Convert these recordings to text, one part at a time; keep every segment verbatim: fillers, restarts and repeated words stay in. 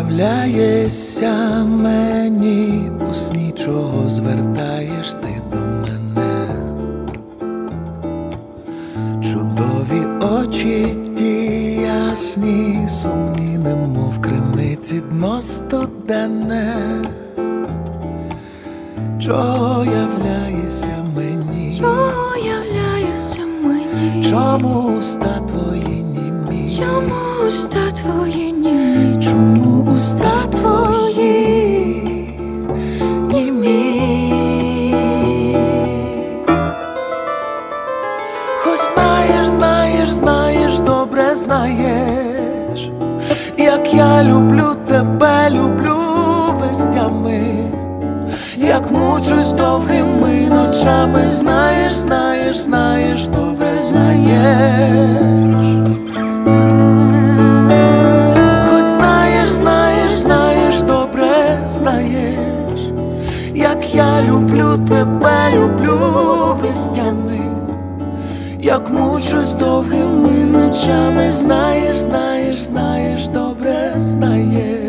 являєшся мені, у сні чого звертаєш ти до мене. Чудові очі ті ясні, сумні, немов криниці дно студене. Чого являєшся мені? Чого являєшся мені? Чому уста твої німі? Чому уста твої німі? Чому уста твої німі? Хоч знаєш, знаєш, знаєш, добре знаєш, як я люблю тебе, люблю без тями, як мучусь довгими ночами, знаєш, знаєш, знаєш, добре знаєш. Хоч знаєш, знаєш, знаєш, добре знаєш, як я люблю тебе, люблю без тями, як мучусь довгими ночами, знаєш, знаєш, знаєш, добре знаєш.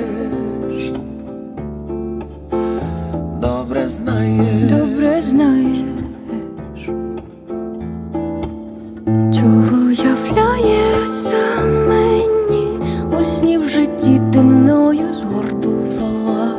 Добре знаєш, добре знаєш, чого являєшся мені, у сні в житті ти мною згортувала.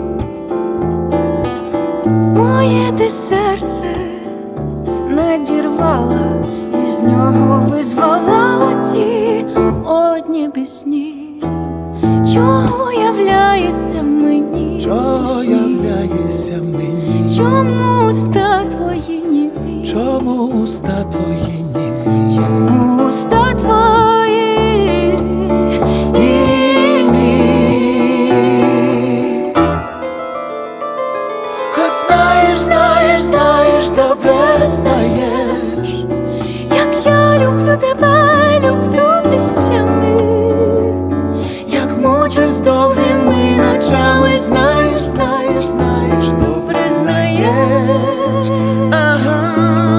Моє ти серце надірвала, і з нього визвала оті одні пісні. Чого являєшся мені? чого являєшся мені? Чому уста твої німі? Чому уста твої німі? Чому уста твої німі? Хоч знаєш, знаєш, знаєш, добре знаєш, Як я люблю тебе, люблю піснями, як мучусь довгими ночами, знаєш, знаєш, знаєш, добре знаєш. Ага.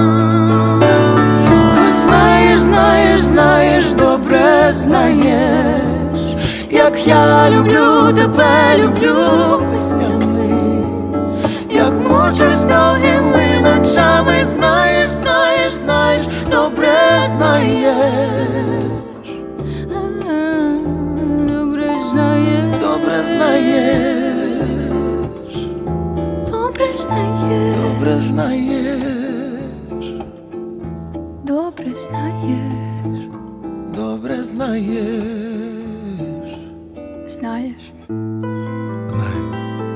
Хоч знаєш, знаєш, знаєш, добре знаєш, як я люблю тебе, люблю без тями, як мучусь довгими ночами, знаєш, знаєш, знаєш, добре знаєш. добре знаєш, Добре знаєш, добре знаєш, добре знаєш, добре знаєш, добре знаєш. знаєш. Знаю.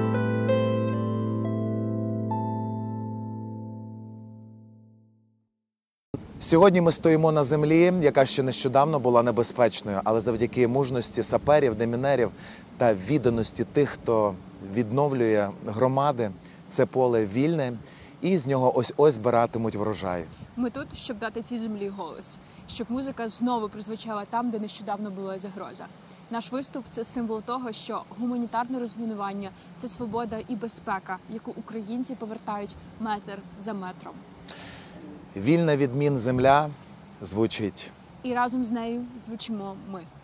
Сьогодні ми стоїмо на землі, яка ще нещодавно була небезпечною, але завдяки мужності саперів, демінерів та відданості тих, хто відновлює громади, це поле вільне, і з нього ось-ось збиратимуть врожай. Ми тут, щоб дати цій землі голос, щоб музика знову прозвучала там, де нещодавно була загроза. Наш виступ – це символ того, що гуманітарне розмінування – це свобода і безпека, яку українці повертають метр за метром. Вільна від мін земля звучить. І разом з нею звучимо ми.